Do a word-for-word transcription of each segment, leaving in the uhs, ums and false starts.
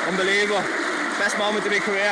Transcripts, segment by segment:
unbelievable. Best moment of my career.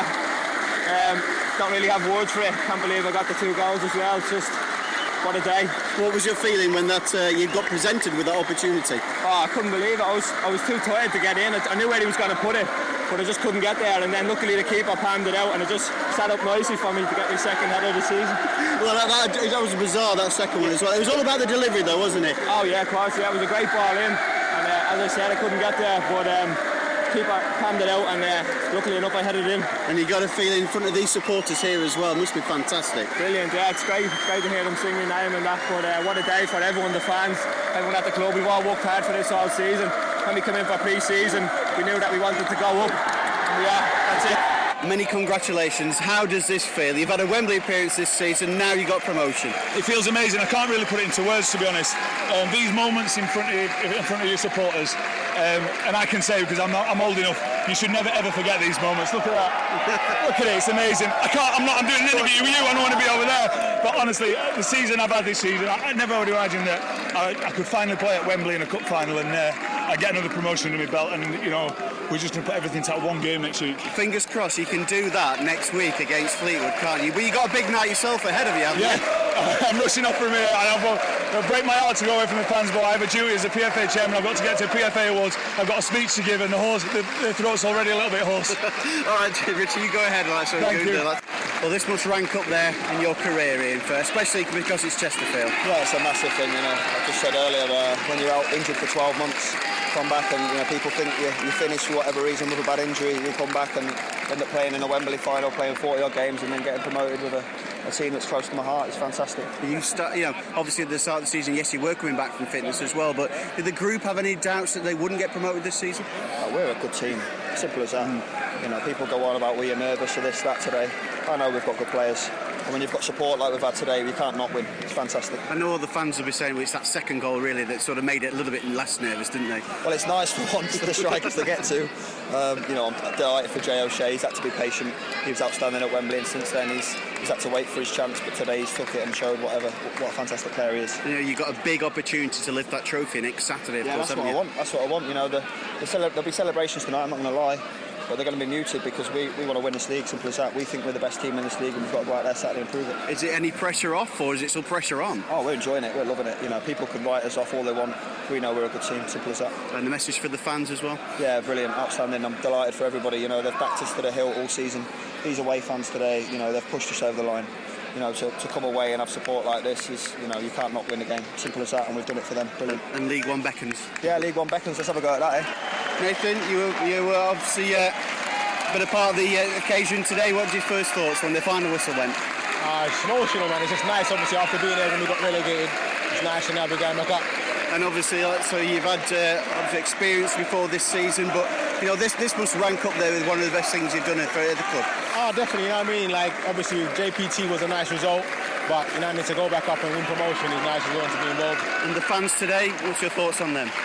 Um, don't really have words for it. Can't believe I got the two goals as well. It's just, what a day. What was your feeling when that uh, you got presented with that opportunity? Oh, I couldn't believe it. I was I was too tired to get in. I, I knew where he was going to put it, but I just couldn't get there. And then luckily the keeper palmed it out, and it just set up nicely for me to get my second header of the season. Well, that, that, that was bizarre, that second one as well. It was all about the delivery though, wasn't it? Oh yeah, of course. Yeah, it was a great ball in, and uh, as I said, I couldn't get there, but um, keeper palmed it out, and uh, luckily enough I headed it in. And you got a feeling in front of these supporters here as well. It must be fantastic. Brilliant. Yeah, it's great. It's great to hear them sing my name and that. But uh, what a day for everyone, the fans, everyone at the club. We've all worked hard for this all season. When we come in for pre-season, we knew that we wanted to go up. And yeah, that's it. Many congratulations. How does this feel? You've had a Wembley appearance this season, now you got promotion. It feels amazing. I can't really put it into words, to be honest. Um, these moments in front of you, in front of your supporters, um, and I can say, because I'm not, I'm old enough, you should never ever forget these moments. Look at that. Look at it. It's amazing. I can't. I'm not. I'm doing an interview with you. I don't want to be over there. But honestly, the season I've had this season, I, I never would imagine that I, I could finally play at Wembley in a cup final and uh, I get another promotion under my belt. And you know, we're just going to put everything to that one game next week. Fingers crossed you can do that next week against Fleetwood, can't you? But you got a big night yourself ahead of you, haven't yeah. you? I'm rushing up from here. I have a, it'll break my heart to go away from the fans, but I have a duty as a P F A chairman. I've got to get to P F A Awards. I've got a speech to give, and the horse, the, the throat's already a little bit hoarse. All right, Richie, you go ahead. Like, so Thank you. That. Well, this must rank up there in your career, Ian, for, especially because it's Chesterfield. Yeah, it's a massive thing, you know. I just said earlier, uh, when you're out injured for twelve months, come back and you know people think you, you finish for whatever reason with a bad injury, you come back and end up playing in a Wembley final, playing forty odd games, and then getting promoted with a, a team that's close to my heart. It's fantastic. You start, you know, obviously at the start of the season, yes, you were coming back from fitness as well, but did the group have any doubts that they wouldn't get promoted this season? Uh, we're a good team, simple as that. Mm. You know, people go on about, were you nervous of this, that today? I know we've got good players. And when you've got support like we've had today, we can't not win. It's fantastic. I know all the fans will be saying, well, it's that second goal really that sort of made it a little bit less nervous, didn't they? Well, it's nice for once for the strikers to get to. Um, you know, I'm delighted for Jay O'Shea. He's had to be patient. He was outstanding at Wembley, and since then he's he's had to wait for his chance. But today he's took it and showed whatever what a fantastic player he is. You know, you've got a big opportunity to lift that trophy next Saturday. Of yeah, course, that's what you? I want. That's what I want. You know, the, the cele- there'll be celebrations tonight. I'm not going to lie. But they're going to be muted because we, we want to win this league, simple as that. We think we're the best team in this league and we've got to go out there Saturday and prove it. Is it any pressure off or is it still pressure on? Oh, we're enjoying it, we're loving it. You know, people can write us off all they want. We know we're a good team, simple as that. And the message for the fans as well? Yeah, brilliant, outstanding. I'm delighted for everybody. You know, they've backed us to the hill all season. These away fans today, you know, they've pushed us over the line. You know, to, to come away and have support like this is, you know, you can't not win a game. Simple as that, and we've done it for them. Brilliant. And, and League One beckons? Yeah, League One beckons. Let's have a go at that, eh? Nathan, you were, you were obviously uh, a bit a part of the uh, occasion today. What were your first thoughts when the final whistle went? Uh, it's emotional, man. It's just nice, obviously, after being there when we got relegated. It's nice to now be going back up. And obviously, so you've had uh, obviously experience before this season, but you know this this must rank up there with one of the best things you've done for the club. Oh, definitely. You know what I mean? Like, obviously, J P T was a nice result, but you know, I mean, to go back up and win promotion is nice as well to be involved. And the fans today, what's your thoughts on them?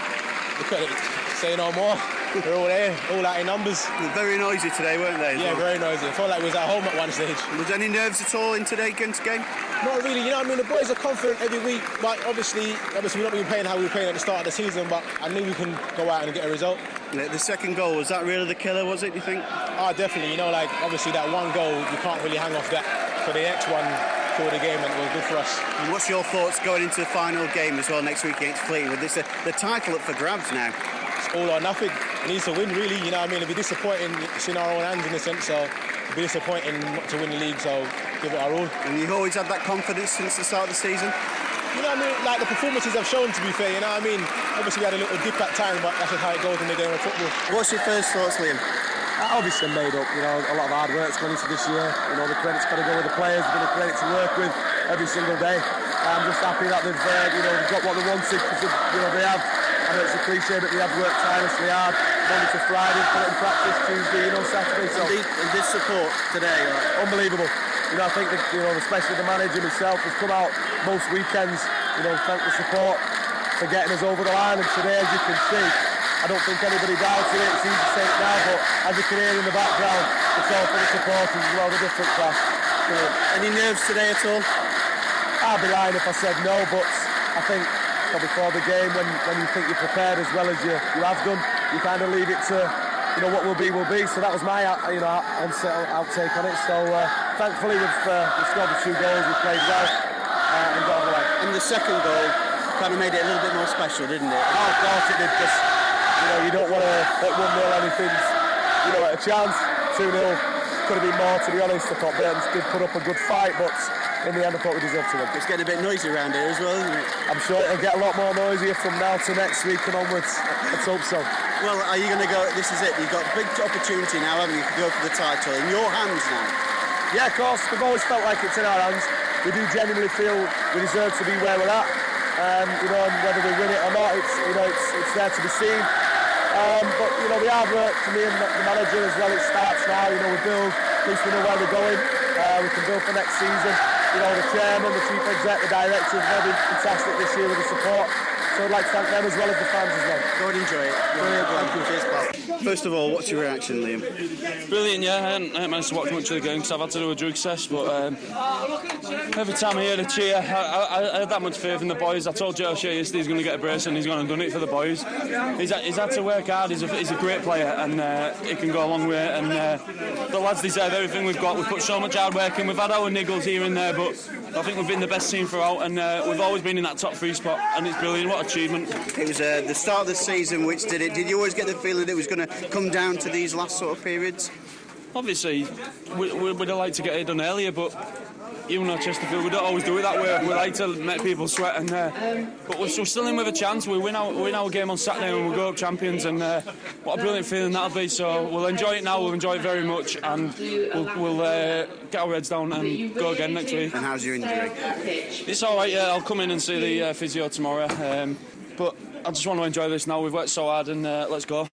Say no more. They're all there, all out in numbers. They were very noisy today, weren't they? Yeah, very noisy. I felt like we was at home at one stage. Was there any nerves at all in today against game? Not really, you know what I mean? The boys are confident every week, but obviously, obviously we're not been playing how we were playing at the start of the season, but I knew we can go out and get a result. Yeah, the second goal, was that really the killer, was it, do you think? Oh, definitely. You know, like, obviously that one goal, you can't really hang off that for the next one for the game, and it was good for us. And what's your thoughts going into the final game as well next week against Fleetwood? This uh, the title up for grabs now. It's all or nothing. It needs to win, really. You know what I mean? It'd be disappointing. It's in our own hands in a sense, so it'd be disappointing not to win the league, so give it our all. And you've always had that confidence since the start of the season? You know what I mean? Like, the performances have shown, to be fair, you know what I mean? Obviously we had a little dip at times, but that's just how it goes in the game of football. What's your first thoughts, Liam? Uh, obviously made up, you know, a lot of hard work's gone into this year. You know, the credit's got to go with the players, a bit of credit to work with every single day. I'm just happy that they've, uh, you know, they've got what they wanted, because, you know, they have. I know it's a cliche, but they have worked tirelessly hard, Monday to Friday, put it in practice Tuesday, you know, Saturday. So and, the, and this support today, right? Unbelievable. You know, I think that, you know, especially the manager himself has come out most weekends, you know, thank the support for getting us over the line. And today, as you can see, I don't think anybody doubted it. It's easy to say it now, but as you can hear in the background, it's all for the supporters as well, the different class. You know, any nerves today at all? I'd be lying if I said no, but I think before the game, when, when you think you're prepared as well as you, you have done, you kind of leave it to you know, what will be will be. So that was my, you know, outtake on it. So uh, thankfully we've, uh, we've scored the two goals, we played well uh, and got away. And the second goal kind of made it a little bit more special, didn't it? Oh, of course it did. Just, you know, you don't want to let one nil anything's, you know, at a chance. two nil could have been more, to be honest. I thought Burton did put up a good fight, but in the end I thought we deserved to win. It's getting a bit noisy around here as well, isn't it? I'm sure it'll get a lot more noisier from now to next week and onwards. Let's hope so. Well, are you going to go, this is it, you've got a big opportunity now, haven't you, to go for the title in your hands now? Yeah, of course, we've always felt like it's in our hands. We do genuinely feel we deserve to be where we're at. Um, you know, and whether we win it or not, it's, you know, it's, it's there to be seen. Um, but, you know, the hard work for me and the manager as well, it starts now. You know, we build, at least we know where we're going. Uh, we can build for next season. You know, the chairman, the chief exec, the directors, they've been fantastic this year with the support. So I'd like to thank them as well as the fans as well. Go and enjoy it. Brilliant, thank you. Cheers, pal. First of all, what's your reaction, Liam? Brilliant, yeah. I hadn't, I hadn't managed to watch much of the game because I've had to do a drug test, but um, every time I hear the cheer, I, I, I had that much faith in the boys. I told Joe O'Shea yesterday he's going to get a brace and he's going to done it for the boys. He's, he's had to work hard. He's a, he's a great player and uh, he can go a long way. And uh, the lads deserve everything we've got. We've put so much hard work in. We've had our niggles here and there, but I think we've been the best team throughout, and uh, we've always been in that top three spot, and it's brilliant. What achievement! It was uh, the start of the season which did it. Did you always get the feeling it was going to come down to these last sort of periods? Obviously, we, we, we'd have liked to get it done earlier, but even though Chesterfield, we don't always do it that way. We like to make people sweat, and uh, but we're still in with a chance. We win our, win our game on Saturday and we'll go up champions, and uh, what a brilliant feeling that'll be. So we'll enjoy it now, we'll enjoy it very much, and we'll, we'll uh, get our heads down and go again next week. And how's your injury? It's all right, yeah. I'll come in and see the uh, physio tomorrow, um, but I just want to enjoy this now. We've worked so hard, and uh, let's go.